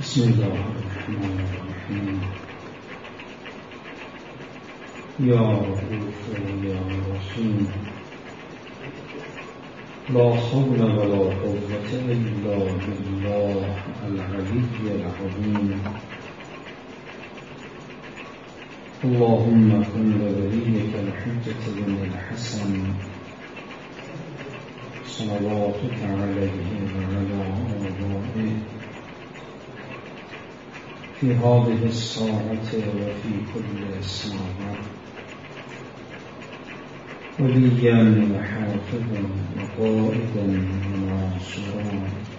بسم الله الرحمن الرحیم. یا رؤوف یا رحیم. لا حول ولا قوة الا بالله العلی العظیم. اللهم كن لوليك الحجة بن الحسن صلواتك عليه وعلى آبائه في هذه الساعة وفي كل ساعة وليا وحافظا وقائدا وناصرا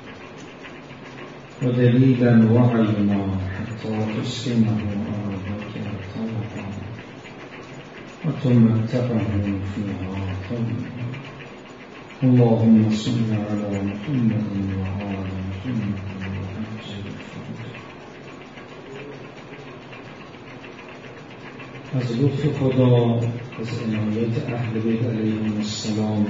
ودليلا وعينا حتى تسلمه أرضك طوعا وتمتعه فيها طوعا. اللهم صل على محمد وآل محمد وعجل فرجه. از لطف خدا، از عنایت اهل بیت علیهم السلام،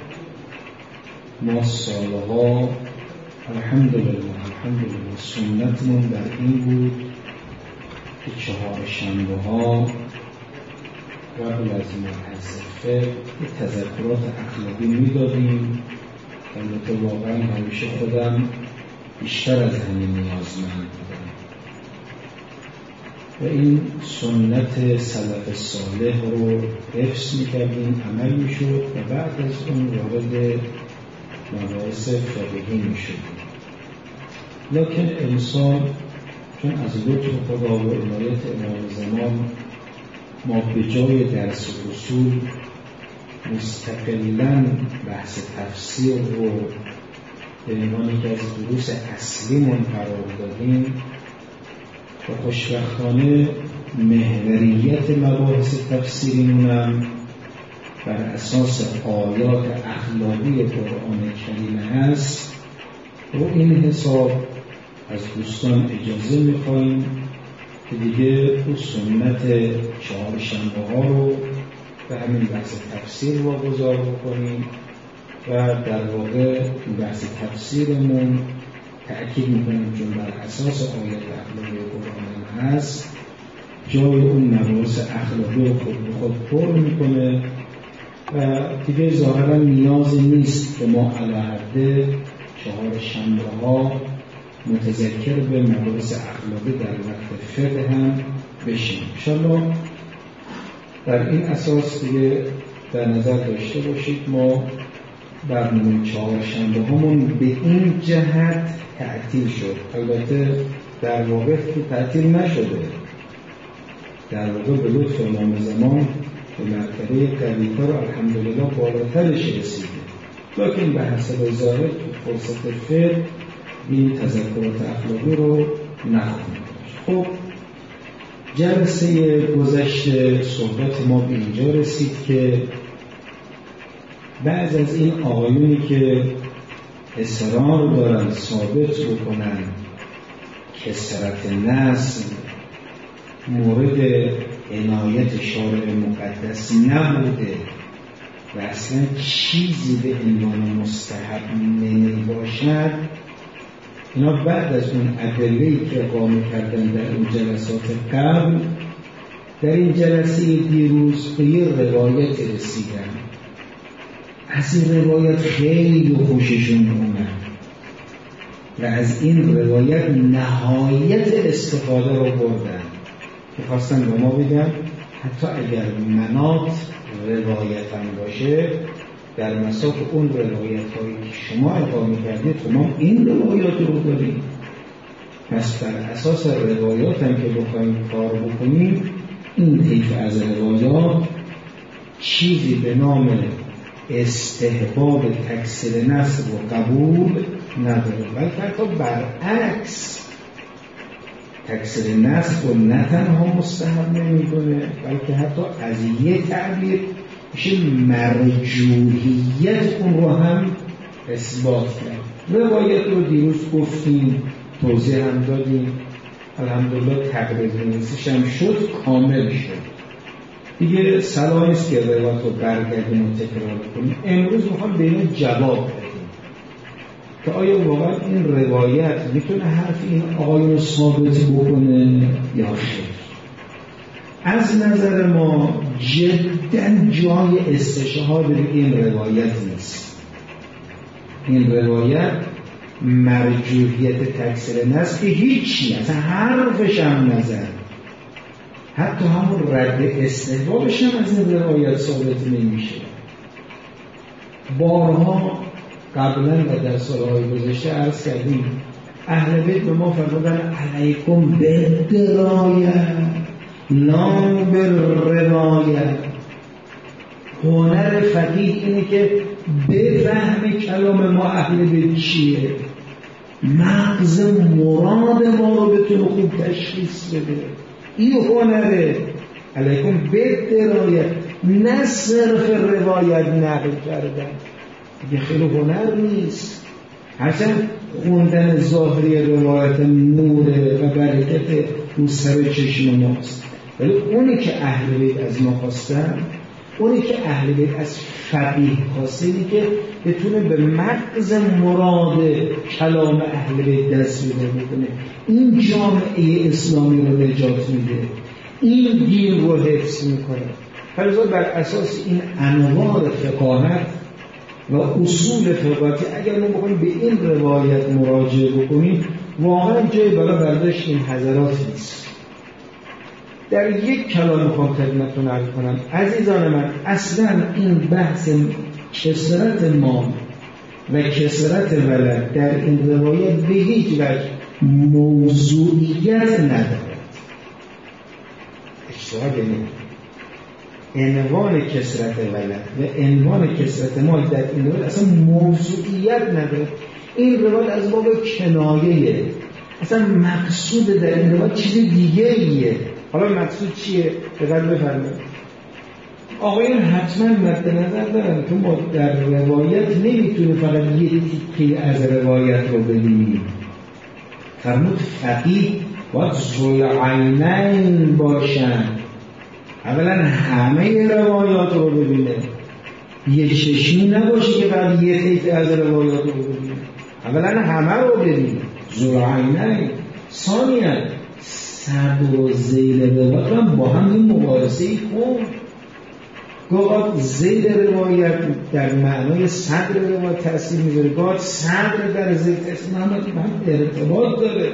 ما سالها الحمدلله سنتمون در این بود که چهارشنبه ها قبل از مبحث فقه تذکرات اخلاقی میدادیم. البته واقعا همیشه خودم بیشتر از همین نیازمند بودم و این سنت سلف صالح رو حفظ میکردیم، عمل میشد و بعد از اون وارد مباحث فقهی میشد. لکن انسان چون از لطف خدا و عنایت امام زمان ما به جای درس اصول مستقلاً بحث تفسیر رو به عنوان یکی از دروس اصلیمون قرار دادیم و خوشبختانه محوریت مباحث تفسیریمون هم بر اساس آیات اخلاقی قرآن کریم هست. و این حساب از دوستان اجازه می‌خوایم که دیگه اون سنت چهارشنبه ها رو به همین بحث تفسیر واگذار بکنیم و در واقع بحث تفسیرمون تأکید میکنیم چون بر اساس آیات اخلاقی قرآن هست، جای اون مباحث اخلاقی رو خود به خود پر میکنه و دیگه ظاهرا نیازی نیست که ما علی حد چهارشنبه ها متذکر به مباحث اخلاقی در وقت فقه هم بشیم. انشاءالله در این اساس دیگه در نظر داشته باشید ما برنامه چهارشنبه همون به این جهت تعطیل شد. البته در واقع تعطیل نشده، در واقع به لطف امام زمان به مرتبه قوی‌تر و الحمدلله بالاترش رسیده، لکن به حسب ظاهر فرصت فقه این تذکرات اخلاقی رو نخواهیم داشت. خب جلسه گذشته صحبت ما به اینجا رسید که بعض از این آقایونی که اصرار دارن ثابت بکنن کثرت نسل مورد عنایت شارع مقدس نبوده و اصلا چیزی به عنوان مستحب نمی باشد، اینا بعد از اون ادله‌ای که اقامه کردن در این جلسات قبل در این جلسه دیروز به یه روایت رسیدن. از این روایت خیلی خوششون اومد و از این روایت نهایت استفاده رو بردن که خواستن به ما بگن حتی اگر مناط روایت هم باشه در مساق اون روایت هایی که شما اقامه کردید ما این روایات رو داریم، پس بر اساس روایات هم که بخوایم کار بکنیم این طیف از روایات چیزی به نام استحباب تکثیر نسل و قبول نداره، بلکه حتی برعکس تکثیر نسل و نه تنها مستحب نمی‌کنه بلکه حتی از یک تعبیر میشه مرجوحیت اون رو هم اثبات کرد. روایت رو دیروز گفتیم، توضیح هم دادیم، الحمدلله تقریبا نصفش هم شد، کامل شد. دیگه صلاح نیست که روایت رو برگردیم و تکرار کنیم. امروز میخوام به این جواب بدیم که آیا واقعا این روایت میتونه حرف این آقایون ثابت بکنه یا خیر. از نظر ما جدا جای استشهاد به این روایت نیست. این روایت مرجوحیت تکثیر نصب که هیچی، اصلا حرفش هم نزد، حتی همون رد استحبابش هم از این روایت ثابت نمیشه. بارها قبلا و در سالهای گذشته عرض کردیم اهل بیت به ما فرمودن علیکم بالدرایه لا بالروایه. هنر فقیه اینه که بفهم کلام ما اهل بیت چیه، مغز مراد ما رو بتونه خوب تشخیص بده. این هنره. علیکم بالدرایه، نه صرف روایت نقل کردن، دیگه خیلی هنر نیست. هرچند خوندن ظاهری روایت نوره و برکت رو سر چشم ماست، ولی اونی که اهل بیت از ما خواستن، اونی که اهل بیت از فقیه خواسته، اینی که بتونه به مغز مراد کلام اهل بیت دست پیدا بکنه. این جامعه اسلامی رو نجات میده، این دین رو حفظ میکنه. فلذا بر اساس این انوار فقاهت و اصول فقاهتی اگر ما بخوایم به این روایت مراجعه بکنیم، واقعا جای برای برداشت این حضرات نیست. در یک کلام میخوام خدمتتون عرض کنم عزیزان من، اصلا این بحث کثرت مال و کثرت ولد در این روایت به هیچ وجه موضوعیت ندارد. اشتباه نکنید. عنوان کثرت ولد و عنوان کثرت مال در این روایت اصلا موضوعیت نداره. این روایت از باب کنایه، اصلا مقصود در این روایت چیز دیگه ایه. حالا مقصود چیه؟ دقت بفرمایید. آقایان حتما مد نظر دارن که ما در روایت نمیتونه فقط یه تیکه از روایت رو ببینیم. فرمود فقیه باید ذوالعینین باشن. اولا همه روایات رو ببینه، یه چشمی نباشه که بعد یه تیکه از روایات رو ببینه. اولا همه رو ببینه، ذوالعینین. ثانیاً صدر و ذیل روایت هم با هم این مقایسه‌ای کن. گاهی ذیل روایت در معنای صدر روایت تأثیر میذاره، گاهی صدر در ذیل تأثیر هم ارتباط داره.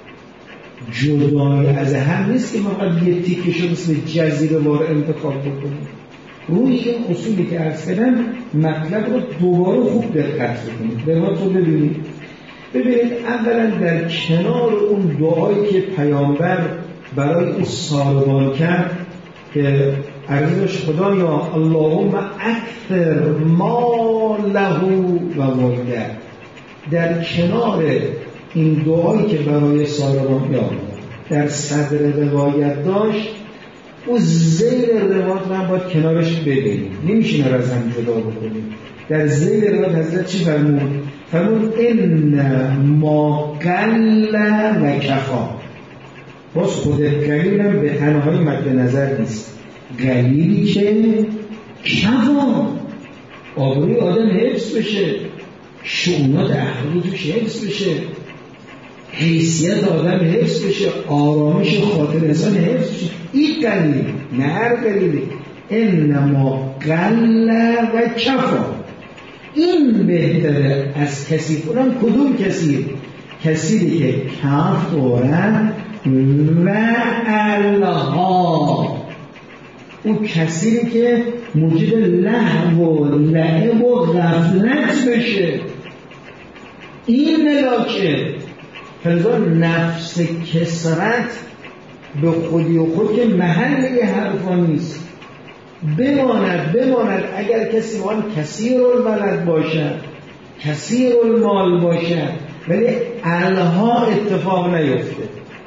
جدای از هم نیست که ما قد یه تیکشو مثل جزیره وار انتخاب بکنیم. روی این اصولی که عرض کردم مطلب رو دوباره خوب دقت بکنید. روایت رو ببینید. اولا در کنار اون دعایی که پیامبر برای اون ساربان کرد که عرضش خدایا اللهم اکثر ما له و ولده، در کنار این دعایی که برای ساربان در صدر روایت داشت، او زیر روایت رو هم باید کنارش ببینیم، نمیشه رو از هم جدا بکنیم. در زیر روایت حضرت چی فرمود؟ فرمود ان ما قل و کفا. باز خود قلیل هم به تنهایی مد نظر نیست، قلیلی که کفا، آبروی آدم حفظ بشه، شؤونات اخلاقی توش حفظ بشه، حیثیت آدم حفظ بشه، آرامش خاطر انسان حفظ بشه. این قلیل، نه هر قلیلی. انما قل و کفا، این بهتره از کسی کنم. کدوم کسی؟ کسی که کف دارن و الها، اون کسی که موجب لهو و لعب و غفلت بشه. این ملاکه فلذا نفس کسرت به خودی و خود که محل یه حرفا نیست. بماند اگر کسی وان کثیر الولد باشد، کثیر المال باشد، ولی الها اتفاق نیفته.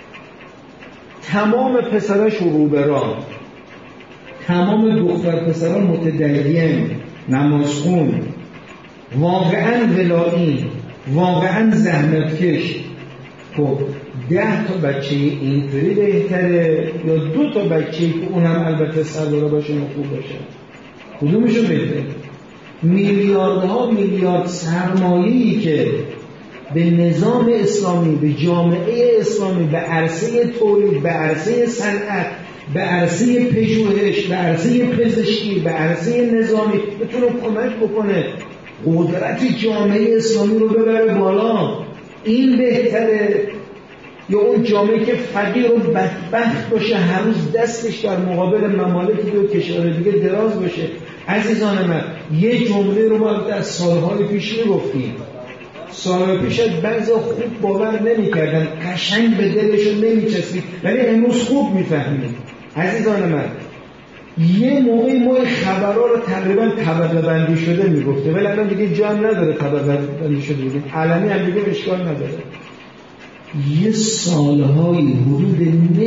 تمام پسراش روبران، تمام دختر پسران متدین، نمازخون، واقعا ولایی، واقعا زحمتکش. خب 10 تا بچه اینطوری بهتره یا 2 تا بچه که اونم البته سردارا باشه و خوب باشه؟ کدومشو بهتره؟ میلیاردها میلیارد سرمایه‌ای که به نظام اسلامی، به جامعه اسلامی، به عرصه تولید، به عرصه صنعت، به عرصه پژوهش، به عرصه پزشکی، به عرصه نظامی بتونه کمک بکنه قدرت جامعه اسلامی رو ببره بالا. این بهتره یا اون جامعه که فقیر و بدبخت باشه، هر روز دستش در مقابل ممالک و کشور دیگه دراز باشه؟ عزیزان من، یه جمله رو ما در سالهای پیش میگفتیم، سالهای پیش بعضی خوب باور نمی‌کردن، قشنگ به دلشون نمی‌چسبید، ولی امروز خوب می‌فهمیم. عزیزان من، یه موقعی ما خبرها رو تقریبا طبقه بندی شده میگفته، ولی الان دیگه جا نداره طبقه بندی شده بگیم، علنی هم دیگه اشکال نداره. یه سالهای حدود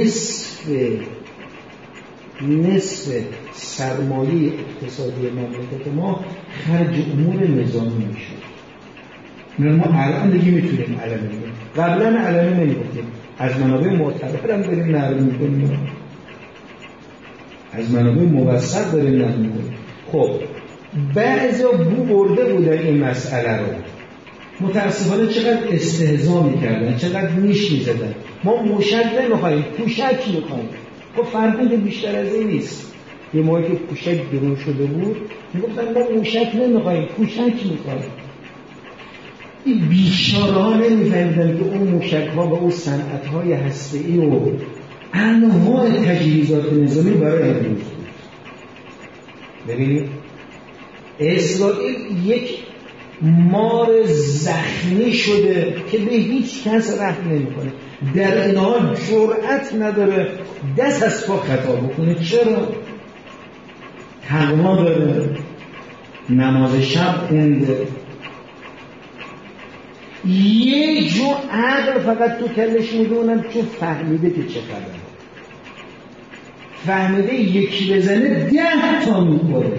نصف سرمایه اقتصادی مملکت ما خرج امور نظامی میشه. ما الان دیگه میتونیم علنی بگیم، قبلا علنی نمیگفتیم، از منابع معتبرم داریم نقل میکنیم، از منابع موثق داریم نقل میکنیم. خب بعضیا بو برده بودن این مسئله رو، متاسفانه چقدر استهزا میکردن، چقدر نیش میزدن. ما موشک نمیخوایم، پوشک میخوایم. خب فرمود بیشتر از این نیست. یه موقعی که پوشک گرون شده بود میگفتن ما موشک نمیخوایم، پوشک میخوایم. این بیچاره ها نمیفهمیدن که اون موشک ها و اون صنعت های هسته‌ای و انواع تجهیزات نظامی برای امروز بود. ببینید اسرائیل یک مار زخمی شده که به هیچ کس رحم نمیکنه، در این حال جرأت نداره دست از پا خطا بکنه. چرا؟ تقوا داره، نماز شب خونده، یه جو عقل فقط تو کلش میدونم، چون فهمیده که چه خبره، فهمیده یکی بزنه 10 تا میخوره.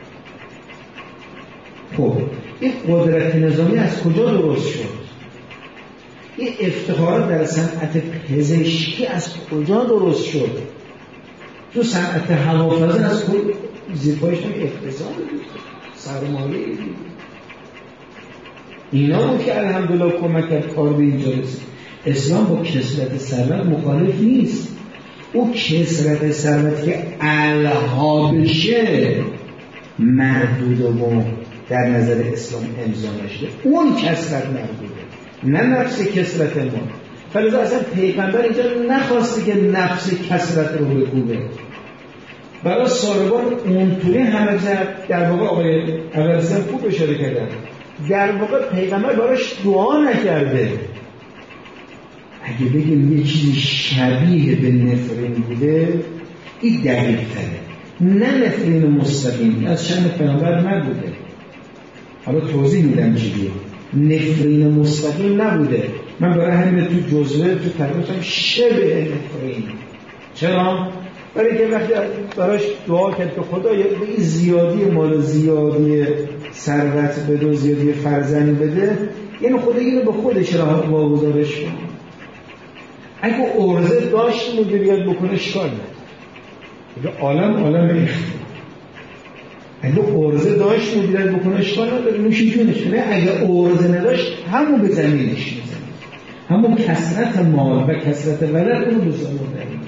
خب این قدرت نظامی از کجا درست شد؟ این افتخارات در صنعت پزشکی از کجا درست شد؟ تو صنعت هوافضا از کجا؟ زیرپایش هم اقتصاد بود، سرمایه بود. اینا بود که الحمدلله کمک کرد کار به اینجا رسید. اسلام با کثرت ثروت مخالف نیست. او کثرت ثروت که الها بشه محدود و در نظر اسلام امضا نشده، اون کثرت محدوده، نه نفس کثرت ما. فلذا اصلا پیغمبر اینجا نخواسته که نفس کثرت رو بکوبه. برای ساربان اونطوری همه زد. در واقع آقای اولسن خوب اشاره کردن، در واقع پیغمبر براش دعا نکرده. اگه بگیم یه چیزی شبیه به نفرین بوده، این دقیق تره، نه نفرین مستقیم، از شأن پیغمبر نبوده. حالا توضیح میدم چیه. نفرین مستقیم نبوده. من برای همین تو جزوه تو ترجمه‌ام شبه نفرین. چرا؟ برای که وقتی براش دعا کرد که خدا یه زیادی مال، زیادی ثروت بده و زیادی فرزند بده، یعنی خدا اینو به خودش راه واگذارش کنه. اگه عرضه داشت مدیریت بکنه اشکال نداره. عالم اگه عرضه داشت مدیریت بکنه اشکال نداره، نوشی جونش. اگه عرضه نداشت همون به زمینش میزنه، همون کثرت مال و کثرت ولد اونو به زمین داریم.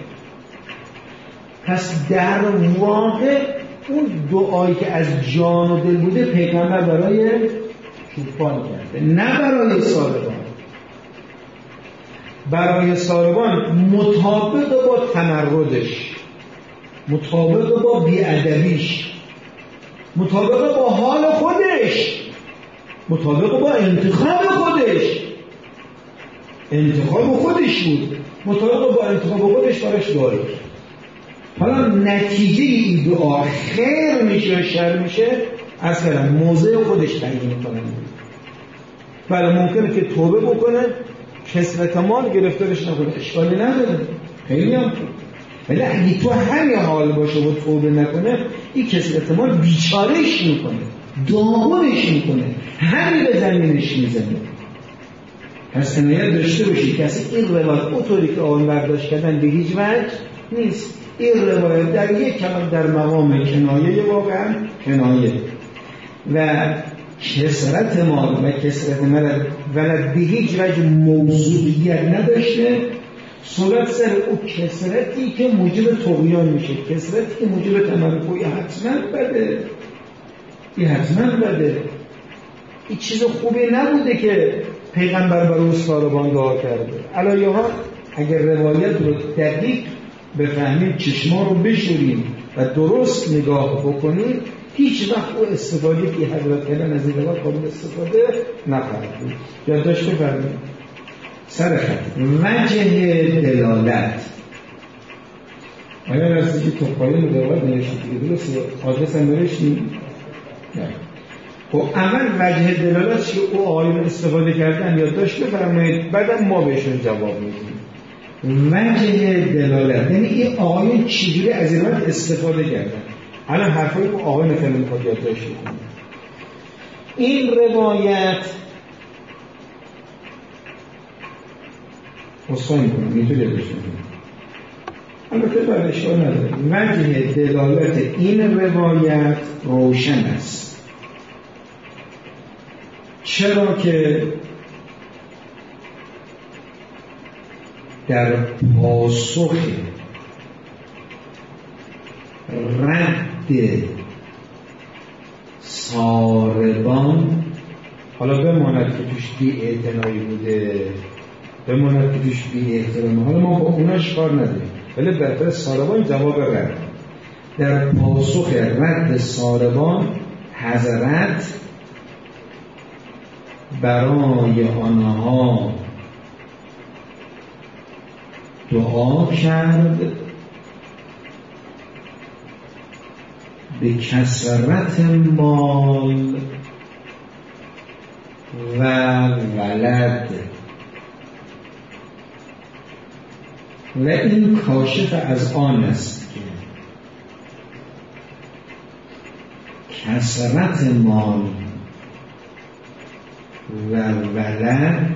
پس در واقع اون دعایی که از جان و دل بوده پیغمبر برای چوپان کرده، نه برای ساربان. برای ساربان مطابق با تمردش، مطابق با بی‌ادبیش، مطابق با حال خودش، مطابق با انتخاب خودش بود، مطابق با انتخاب خودش براش دعا. حالا نتیجه این دعا خیر میشه و شر میشه، از کلم موضع خودش تعیین میکنه. بله ممکنه که توبه بکنه، کثرت مال گرفتارش نکنه، اشکالی نداره، خیلی هم خوب. ولی اگه تو همین حال باشه و توبه نکنه، این کثرت مال بیچارهش میکنه، داغونش میکنه، همین به زمینش میزنه. پس عنایت داشته باشید کسی این روایت اونطوری که آن برداشت کردن به هیچ وجه نیست. این روایت در یک کلام در مقام کنایه، واقعا کنایه، و کثرت مال و کثرت ولد به هیچ وجه موضوعیت نداشته، صورت سر او کثرتی که موجب طغیان میشه، کثرتی که موجب تمرکوی حتما بده. این حتما بده. این چیز خوبی نبوده که پیغمبر برای ساربان دعا کرده. علاوه ها اگر روایت رو دقیق بفهمیم، چشما رو بشوریم و درست نگاه بکنیم، هیچ وقت او استفاده که حضرت کردن از این روایت قابل استفاده نخواهد بود. یادداشت بفرمایید. سر خط وجه دلالت. آیا راستی که تو پایین روایت نوشته دیگه درسته؟ آدرس هم نوشتیم؟ نه. خب اول وجه دلالت که او آیون استفاده کردن یادداشت بفرمایید، بعدم ما بهشون جواب میدیم. وجه دلالت یعنی این آیون چجوری از این روایت استفاده کردن. الان حرفای او آیون خیلی میخواد یادداشت کنیم. این روایت اصلا میکنم میتونه یادداشت کنیم. البته باید اشکال نداره. وجه دلالت این روایت روشن است. چرا که در پاسخ رد ساربان، حالا بماند که توش بی اعتنایی بوده، بماند که توش بی احترامی، حالا ما با اوناش کار نداریم، ولی برای ساربان جواب رد. در پاسخ رد ساربان حضرت برای آنها دعا کرد به کثرت مال و ولد و این کاشف از آن است که کثرت مال و ولد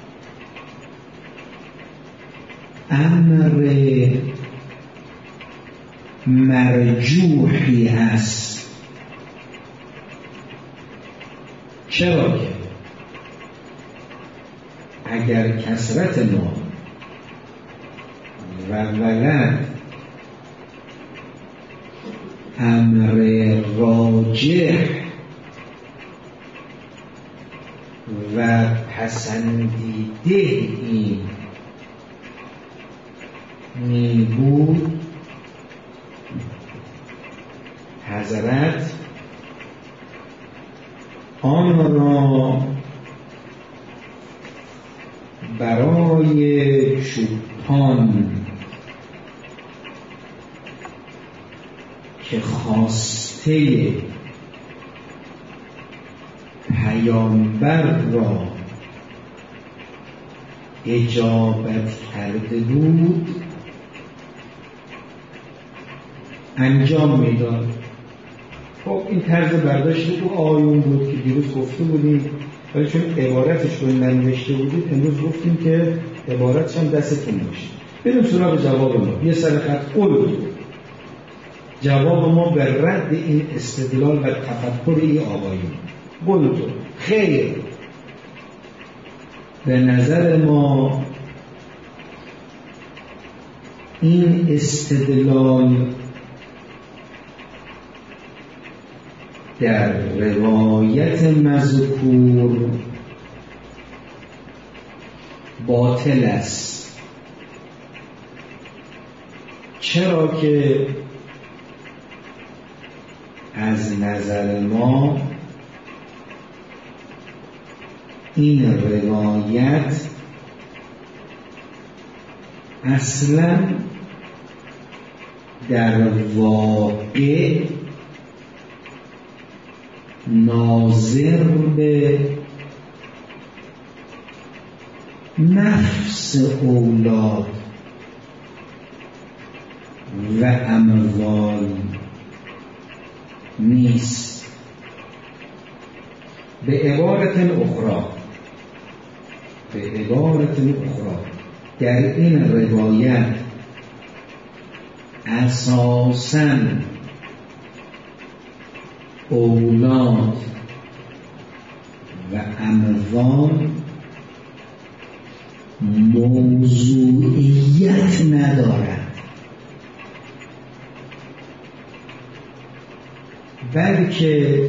امر مرجوحی است. چرا که اگر کثرت مال و ولد امر راجح و پسندیده این می بود، حضرت آن را برای چوپان که خواسته پیامبر را اجابت کرده بود انجام میداد. خب این طرز برداشت او آیون بود که دیروز گفته بودیم، ولی چون عبارتش رو ننوشته بودید امروز گفتیم که عبارتش هم دستتون باشه. بریم سراغ جواب ما. یه سر خط قول جواب ما به رد این استدلال و تفکر این آقایون. قول تو خیر، به نظر ما این استدلال در روایت مذکور باطل است. چرا که از نظر ما این روایت اصلا در واقع ناظر به نفس اولاد و اموال نیست. به عبارت اخرى در این روایت اساساً اولاد و اموال موضوعیت ندارد، بلکه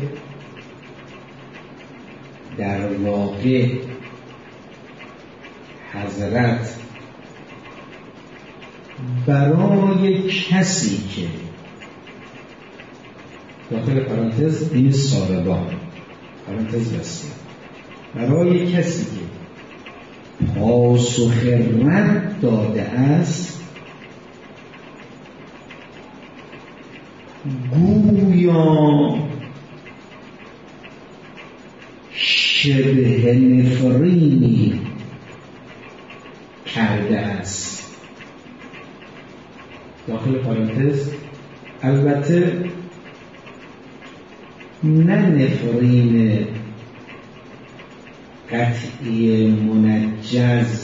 در واقع حضرت برای کسی که داخل پرانتز این ساربان پرانتز بسته، برای کسی که پاسخ رد داده است گویا شبه نفرینی کرده است. داخل پرانتز البته نه نفرین قطعی منجز،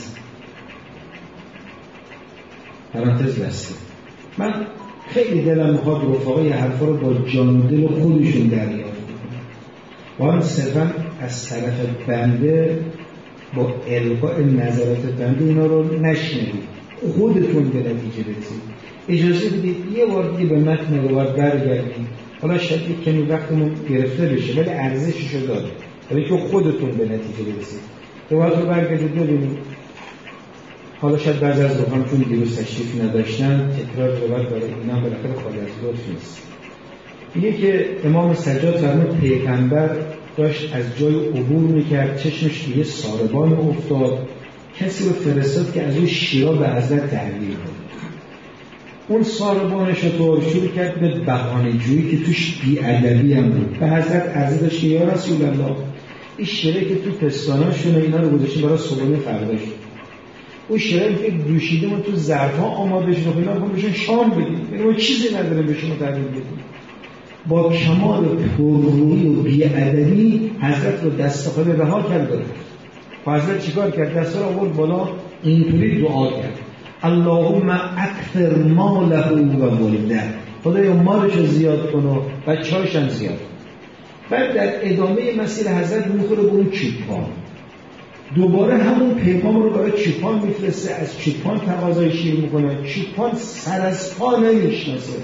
پرانتز بسته. من خیلی دلم میخواد رفقای حرفا رو با جان و دل خودشون دریافت کنم، وان صرفا از طرف بنده با القاء نظرات بنده اینا رو نشنوید، خودتون به نتیجه برسید. اجازه بدید یه بار دیگه به متن روایت برگردید. حالا شاید یک کمی وقتمون گرفته بشه ولی ارزشش رو داره، ولی که خودتون به نتیجه برسید. روایت رو برگردید ببینید. حالا شاید بعضی از رفقان چون دیروز تشریف نداشتن تکرار روایت برای اینا بالاخره خالی از لطف نیست. میگه که امام سجاد فرمود پیغمبر داشت از جای عبور میکرد، چشمش توی ساربان افتاد، کسی رو فرستاد که از اون شیرا به حضرت تحویل کنه. اون ساربانش رو شروع کرد به بهانه‌جویی که توش بی‌ادبی هم بود. به حضرت عرض داشت که یا رسول الله این شیره که تو پستاناشونه اینا رو گذاشتیم برای صبحانه فرداش، اون شیره که دوشیده ما تو ظرف‌ها آماده شده، اینا رو بهشون شام بدیم، یعنی ما چیزی نداره به شما تحویل بدیم. با کمال پررویی و بی‌ادبی حضرت رو دست خالی رها کرد. و حضرت چیکار کرد؟ دست رو آورد بالا، اینطوری دعا کرد اللهم اکثر ماله و ولده، خدایا مالش رو زیاد کن و بچه‌هاش هم زیاد. بعد در ادامه مسیر حضرت میخوره به اون چوپان، دوباره همون پیغام رو برای چوپان میفرسته، از چوپان تقاضای شیر میکنه. چوپان سر از پا نمیشناسه،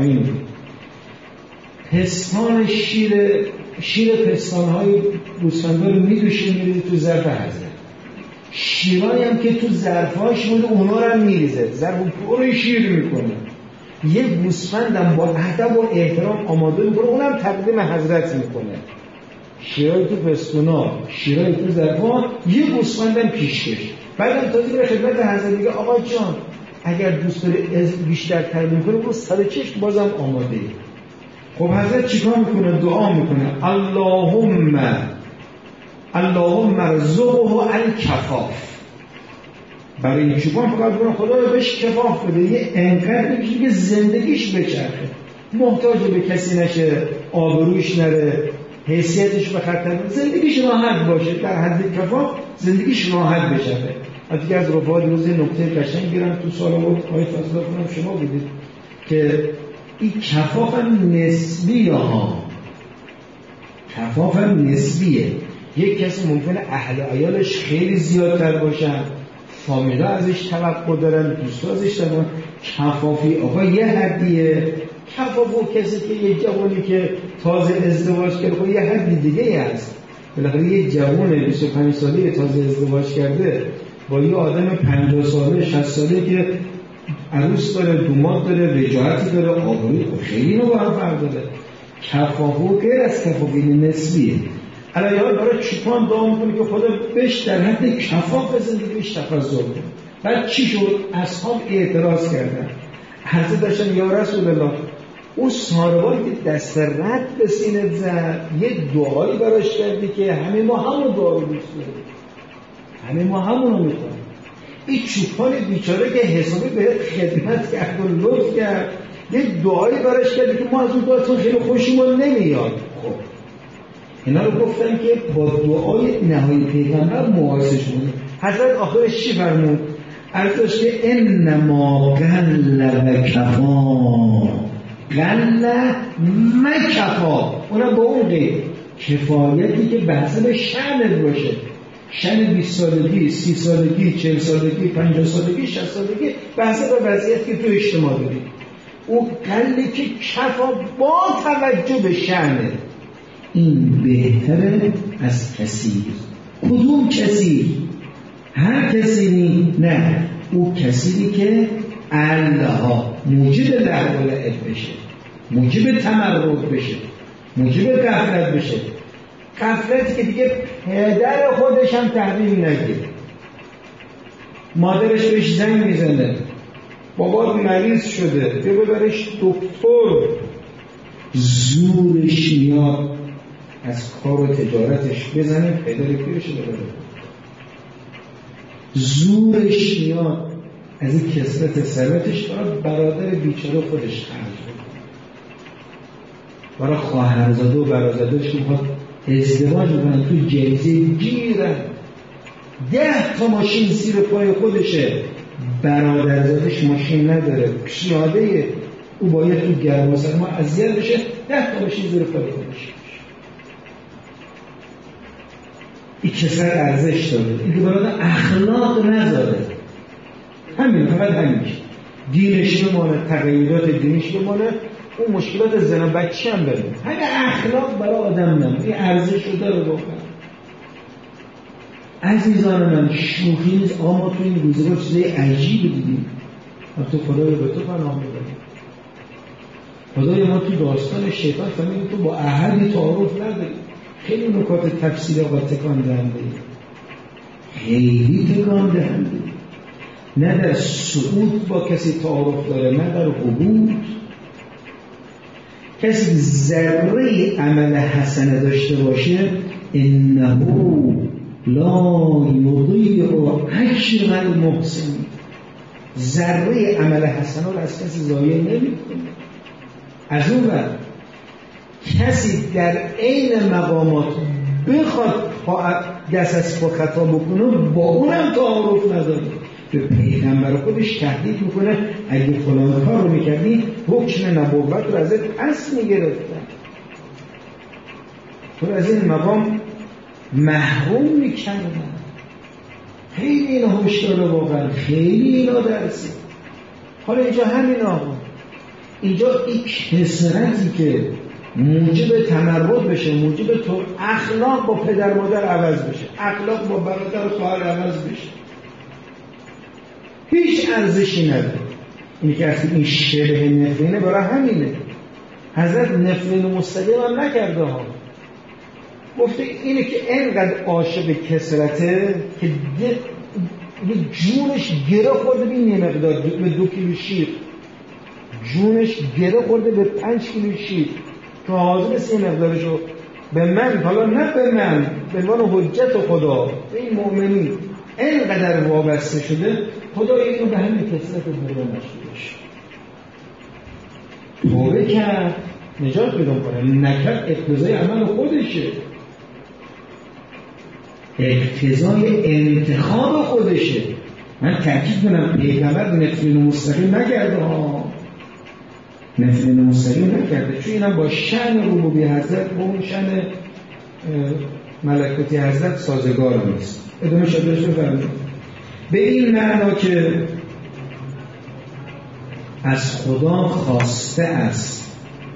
پستان شیر پستان‌های گوسفندا رو میدوشه میریزه تو ظرف حضرت. شیرایی هم که تو ظرف‌هاش بود اونا رو هم میریزه، ظرف پر شیر میکنه. یه گوسفندم با ادب و احترام آماده میکنه، اونم تقدیم حضرت میکنه. شیرای تو پستونا، شیرای تو ظرف‌ها، یه گوسفندم پیشکش. بعدم تازه به خدمت حضرت میگه آقا جان اگر دوست داری بیشتر تقدیم کنی برو سر چشم بازم آماده ای. خب حضرت چیکار میکنه؟ دعا میکنه اللهم رزقه الکفاف. برای این چوپان فقط بگن خدایا بهش کفاف بده، یه انقدر میشه که زندگیش بچرخه، محتاج به کسی نشه، آبروش نره، حیثیتش به خطر، زندگیش راحت باشه، در حد کفاف زندگیش راحت بشه. حتی که از رفاقات روز نکته قشنگ گیرن تو سال بود آیه فضلا کنم شما بودید که این کفاف هم نسبیه ها، کفاف هم نسبیه. یک کسی ممکنه اهل عیالش خیلی زیادتر باشن، فامیلا ازش توقع دارن، دوستا ازش دارن، کفافی آقا یه حدیه. کفافو کسی که یه جوانی که تازه ازدواج کرده خب یه حدی دیگه هست. بالاخره یه جوان 25 ساله تازه ازدواج کرده با یه آدم 50 ساله 60 ساله که عروس داره، دومات داره، وجاهتی داره، آبروی خیلی رو با هم فرق داره. کفافو غیر از کفافی نسبیه. علیه برای چوپان دعا میکنه که خدا بهش در حد کفاف زندگیش تفضل کنه. بعد چی شد؟ اصحاب اعتراض کردن، حضرت داشتن یا رسول الله اون ساربانی که دست رد به سینه زد یه دعایی براش کردی که همه ما همون دعا رو دوست داریم، همه ما همون رو میکنیم. این چوپان بیچاره که حسابی به خدمت کرد و لطف کرد یه دعایی براش کردی که ما از اون دعاتون خیلی خوشمون نمیاد. خب اینا رو گفتن که با دعای نهایی پیغمبر مواظبش بود. حضرت آخرش چی فرمود؟ عرضش که انما قل و کفا، قل مکفا، اونم با اون قید کفایتی که بحث به شأنت باشه، شأن 20 سالگی، 30 سالگی، 40 سالگی، 50 سالگی، 60 سالگی، بحث به وضعیتی که تو اجتماع داری. او قلی که کفا با توجه به شأنه، این بهتره از کثیر. کدوم کثیر؟ هر کثیری؟ نه، او کثیری که الله موجب لهو و لعب بشه، موجب تمرد بشه، موجب غفلت بشه. غفلتی که دیگه پدر خودش هم تحویل نگیره، مادرش بهش زنگ میزنه بابا مریض شده بیا ببرش دکتر، زورش میاد از کار و تجارتش بزنه پدر پیرش ببره، زورش میاد از این کثرت ثروتش برای برادر بیچاره خودش خرج کنه، برای خواهرزاده و برادرش که میخواد ازدواج بکنن تو جایزه گیرن، 10 تا ماشین زیر پای خودشه، برادرزادش ماشین نداره، پیاده او باید تو گرم و سرما اذیت بشه، 10 تا ماشین زیر پای خودش. این کسر ارزش داره، این که برادر اخلاق نداره، همین فقط همینش، دینش بمانه، تغییرات دینش بمانه، اون مشکلات زن و بچه هم داره، همین اخلاق برای آدم نمید، این ارزش رو داره واقعا. عزیزان من شوخی نیست، ما تو این روزگار چیزای عجیبی دیدیم، تو خدا رو به تو پناه میبریم. خدای ما تو داستان شیطان فهمیدیم تو با احدی تعارف نداری، خیلی نکات تفسیر آقا تکان دهنده، خیلی تکان دهنده، نه در صعود با کسی تعارف داره، نه در حبوط. کسی ذره عمل حسنه داشته باشه انه لا یضیع اجر المحسن، ذره عمل حسنه رو از کسی ضایع نمیکنه. از اون وقت کسی در عین مقامات بخواد دست از پا خطا بکنه با اونم تعارف نداره، به پیغمبر خودش تهدید میکنه اگه فلان کار رو میکردی حکم نبوت رو ازت پس میگرفتن، تو از این مقام محروم میکردن. خیلی اینا هشداره واقعا، خیلی اینا درسی. حالا اینجا همین آقا، اینجا این کسرتی که موجب تمرد بشه، موجب تو اخلاق با پدر مادر عوض بشه، اخلاق با برادر خواهر عوض بشه، هیچ ارزشی نداره. اینی که اصلا این شبه نفرینه برای همینه. حضرت نفرین مستقیم هم نکرده ها، گفته اینه که اینقدر عاشق کسرته که جونش گره خورده به این مقدار، به 2 کیلو شیر، جونش گره خورده به 5 کیلو شیر، تو حاضر است این مقدارشو به من، حالا نه به من، به عنوان حجت خدا به این مؤمنین اینقدر وابسته شده، خدا اینو به همین کسرت برده نشدش. توبه کرد نجات پیدا کنه، نکرد اقتضای عمل خودشه، اقتضای انتخاب خودشه. من تأکید کنم پیغمبر نفرین مستقیم نکرده ها، نفرین مستقیم نکرده، چون اینم با شأن ربوبی حضرت با اون شأن ملکوتی حضرت سازگار نیست. ادامه شدهش بفرمایید. به این معنا که از خدا خواسته است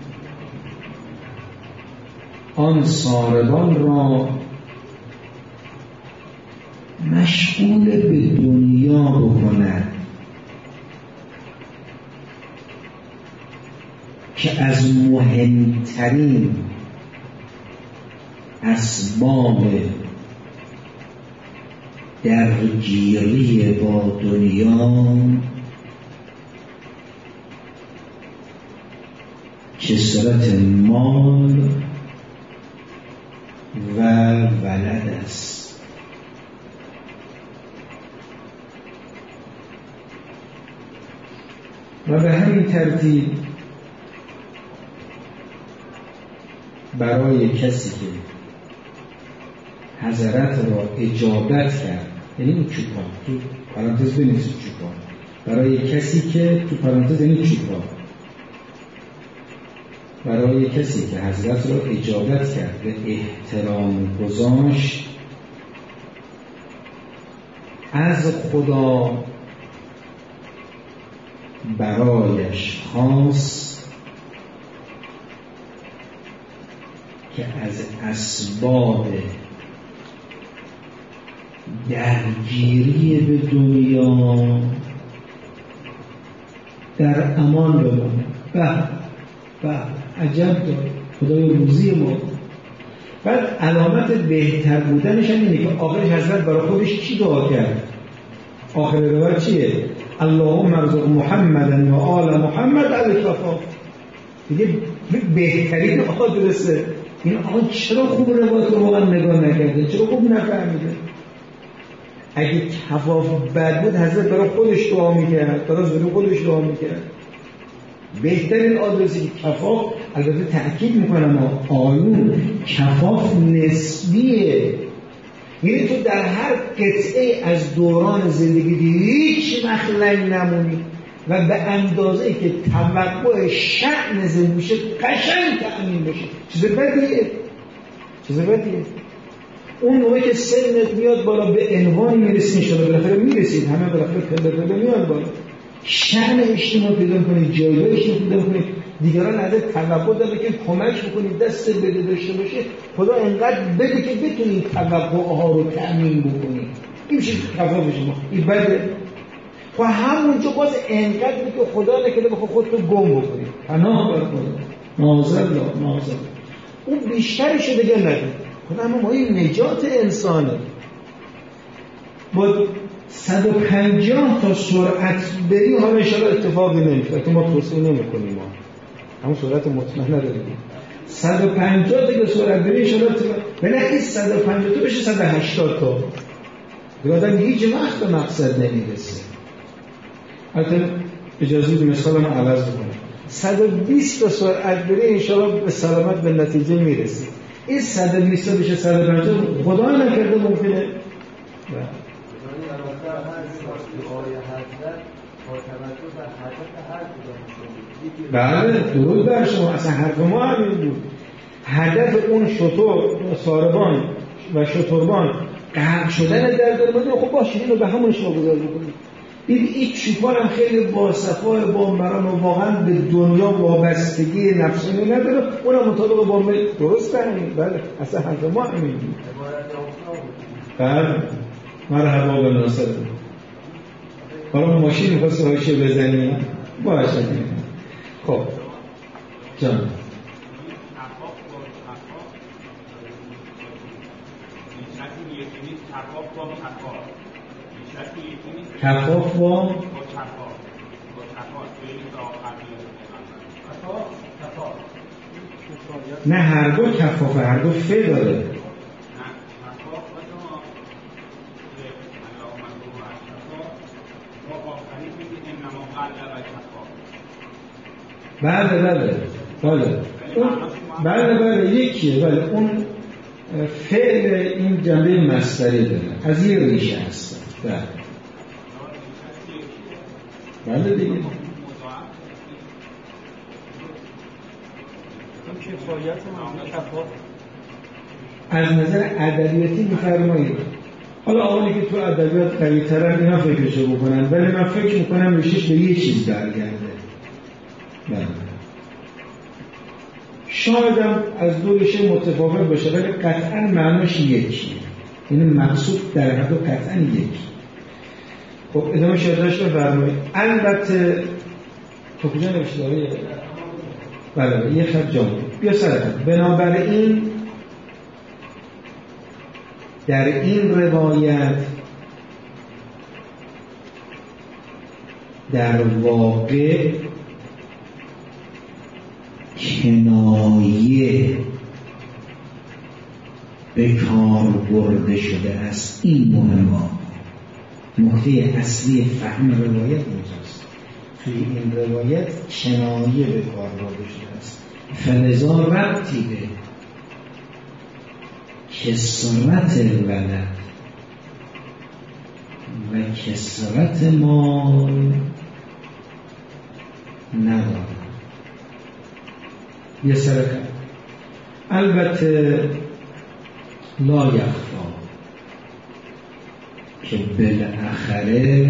آن ساربان را مشغول به دنیا بکند که از مهمترین اسباب درگیری با دنیا کثرت مال و ولد است. و به همین ترتیب برای کسی که حضرت را اجابت کرد، یعنی این چوپان تو پرانتز بنویسید چوپان، برای کسی که تو پرانتز یعنی چوپان، برای کسی که حضرت را اجابت کرد و احترام گذاشت از خدا برایش خواست که از اسباب درگیری به دنیا در امان بمونه. عجب دار خدای روزی ما. بعد علامت بهتر بودنش هم اینه که آخرش حضرت برای خودش چی دعا کرد؟ آخر روایت چیه؟ اللهم ارزق محمدا و آل محمد الکفاف. دیگه بهترین آدرسه. این آن چرا خوب روایت رو واقعا نگاه نکرده؟ چرا خوب نفهمیده؟ اگه کفاف بد بود حضرت برای خودش دعا میکرد، برای ظلم خودش دعا میکرد. بهترین آدرسی که کفاف، البته تأکید میکنم آیون کفاف نسبیه، یعنی تو در هر قطعه از دوران زندگی هیچ مخلنگ نمونی و به اندازه‌ای که توقع شأن زندگیشه قشنگ تأمین بشه. چیز بدیه. اون موقعی که سنت میاد بالا به عنوانی میرسید، انشاءالله بالاخره میرسید، همه بالاخره پله میاد بالا، شأن اجتماع پیدا کنید، جایگاه اجتماع پیدا کنید، دیگران ازت توقع داره که کمک بکنید، دست بده داشته باشه، خدا انقدر بده که بتونید توقعها رو تأمین بکنید. این چیز کفاف شما این بده. و همونجا باز انقدر که خدا نکرده بخواه خودتو گم بکنید، پناه بر خدا، نازل اون بیشترشو دیگه نده. خدا همه مایه نجات انسانه. با 150 تا سرعت بری حالا انشاءالله اتفاقی نمیفته که ما توصیه نمیکنیم، ما همون سرعت مطمئن نداریم. 150 تا که سرعت بری انشاءالله اتفاق بنا این 150 تا بشه 180 تا دیگه آدم هیچ وقت به مقصد نمیرسه. البته اجازه بدید مثال من عوض بکنم. 120 تا سرعت بری انشاءالله به سلامت به نتیجه میرسی. این 120 تا بشه 150 خدا نکرده ممکنه. بله درود بر شما. اصلا حرف ما همین بود. هدف اون شتر ساربان و شتربان غرق شدن در درمانده. خب باشه اینو به همون شما گذار بکنید. این چوپان هم خیلی با صفای با مرام و واقعا به دنیا وابستگی نفسانی نداره، اونم مطابق با من درست همین. بله اصلا حرف ما همین بود. بله مرحبا به ناصر. حالا ماشین میخواست هایشه بزنیم باشه. خب جان کفاف با نه هر دو کفافه، هر دو فه داره. بله یکیه. بله اون فعل این جنبه مصدری داره، از یه ریشه هست. بله دیگه از نظر ادبیاتی می‌فرمایید. حالا آقایی که تو ادبیات قوی‌ترن اینا فکرشو بکنن، ولی من فکر میکنم ریشش به یه چیز برگرده. بله شایدم از دو ریشه متفاوت باشه ولی قطعا معناش یکیه، یعنی مقصود در هر دو قطعا یکی. خب ادامه شاید بفرمایید. البته تو کجا نوشته داره؟ بله یه خط جا بیا سرکن. بنابراین در این روایت در واقع کنایه به کار برده شده است. این مهمه، نکته اصلی فهم روایت اینجاست. توی این روایت کنایه به کار برده شده است، فلذا ربطی به کثرت الولد و کثرت مال ندارد. یه سر خط. البته لا یخفا که بالاخره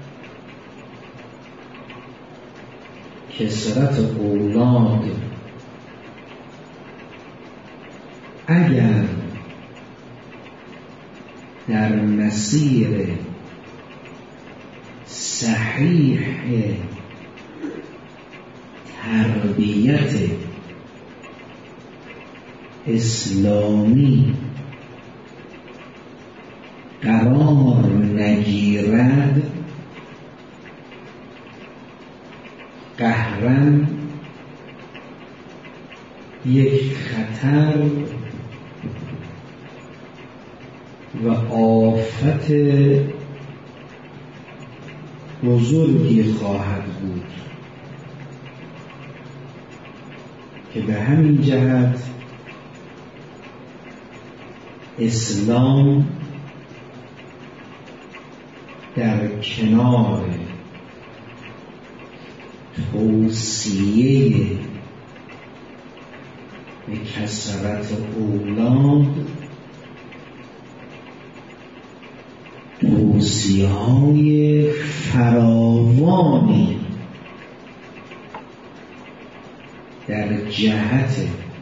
کثرت اولاد اگر در مسیر صحیح تربیت اسلامی قرار نگیرد، قهرن یک خطر و آفت بزرگی خواهد بود که به همین جهت اسلام در کنار توصیه به کثرت اولاد توصیه‌های فراوانی در جهت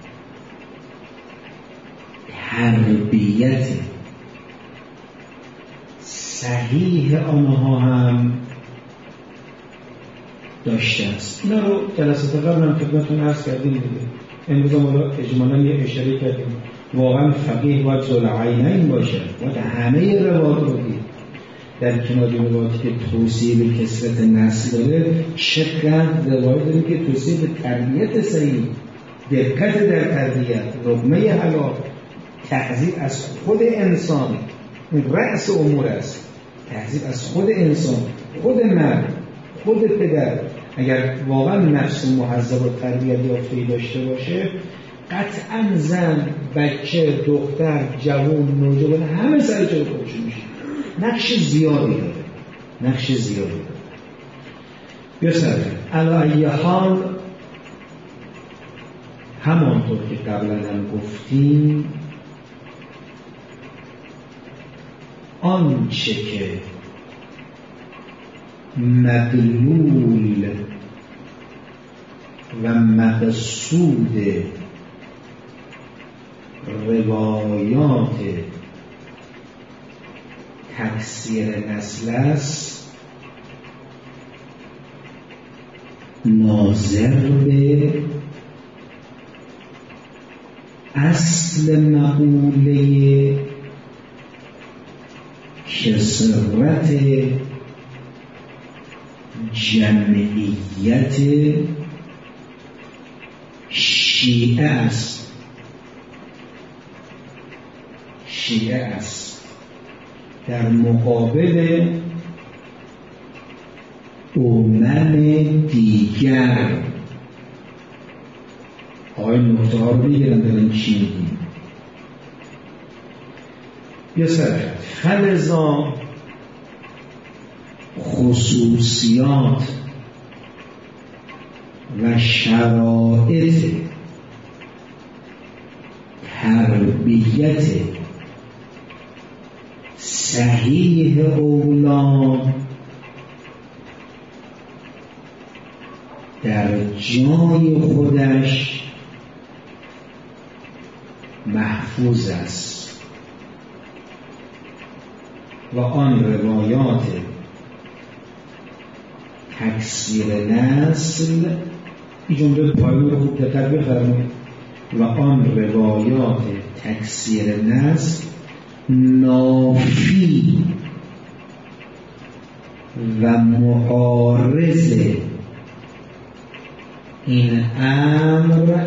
تربیت صحیح آنها هم داشته است. اینا رو جلسات قبل هم خدمتتون عرض کردیم دیگه. امروز ما رو اجمالاً یه اشاره کردیم. واقعا فقیه باید ذوالعینین باشه، باید همه روایات رو دید. در کنار روایاتی که توصیه به کثرت نسل داره، چقدر روایات داریم که توصیه به تربیت صحیح، دقت در تربیت، لقمه حلال، تحذیر از خود انسان، این رأس امور است. تحذیر از خود انسان، خود مرد، خود پدر. اگر واقعا نفس مهذب و تربیت یافته‌ای داشته باشه، قطعا زن، بچه، دختر، جوان، نوجوان همه سر جای خودشون میشه. نقش زیادی داره. بسیار علی ای حال، همانطور که قبلا هم گفتیم، آنچه که مدلول و مقصود روایات تکثیر نسل است، ناظر به اصل مقوله کثرت جمعیت شیعه است در مقابل امم دیگر. آقای نکته ها رو بگیرن دارن چی میگیم. فلذا خصوصیات و شرایط تربیت صحیح اولاد در جای خودش محفوظ است و آن روایات تکثیر نسل، این جمله پایین رو خوب دقت بفرمایید، و آن روایات تکثیر نسل نافی و معارض این امر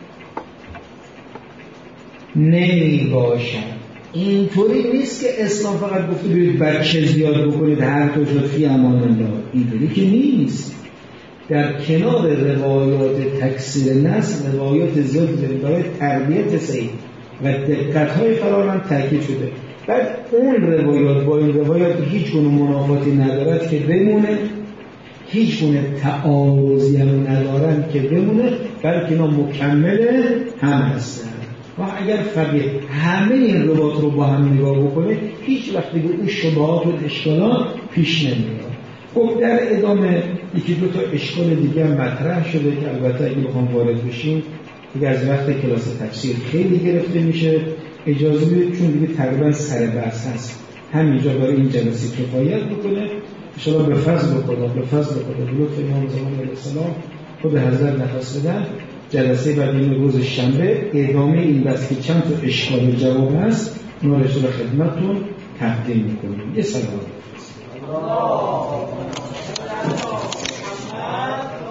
نمی باشد. اینطوری نیست که اسلام فقط گفته برید بچه زیاد بکنید هر تو شد فی امان الله. اینطوری که نیست. در کنار روایات تکثیر نسل روایات زیادی داریم برای تربیت صحیح و دقت‌های فراوان تاکید شده. بعد اون روایات با این روایات هیچ گونه منافاتی ندارد که بمونه، هیچ گونه تعارضی هم ندارن که بمونه، بلکه اینا مکمل هم هستن. و اگر فقیه همه این روات رو با هم نگاه بکنه هیچ وقت دیگه اون شبهات و اشکالات پیش نمیاد. خب در ادامه یکی دو تا اشکال دیگه هم مطرح شده که البته اگه بخوام وارد بشیم دیگه از وقت کلاس تفسیر خیلی گرفته میشه. اجازه بدید چون دیگه تقریبا سر بحث هست همینجا برای این جلسه کفایت بکنه. ان شاء الله به فضل خدا به لطف امام زمان علیه السلام خود حضرت نفس بدن جلسه بعد این روز شنبه ادامه این بحث که چند تا اشکال و جواب هست اونا رو خدمتتون تقدیم میکنیم. یه سلام.